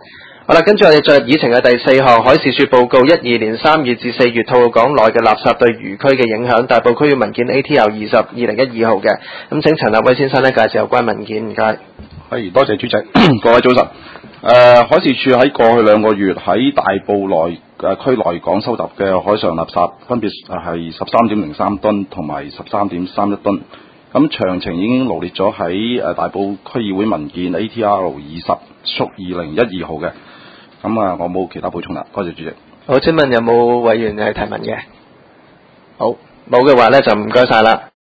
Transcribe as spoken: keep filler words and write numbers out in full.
好啦，跟住我哋進入議程嘅第四項，海事處報告一二年三月至四月吐露港內嘅垃圾對漁區嘅影響，大埔區域文件 A T L 二十二零一二號嘅。咁請陳立威先生咧介紹有關文件，唔該。 係，多謝主席，各位早晨。誒、呃，海事處喺過去兩個月喺大埔內誒區內港收集嘅海上垃圾，分別係十三點零三噸同埋十三點三一噸。咁詳情已經羅列咗喺誒大埔區議會文件 A T R 二十屬二零一二號嘅。咁啊，我冇其他補充啦，多謝主席。 好，請問有冇委員係提問嘅？好，冇嘅話咧就唔該晒啦。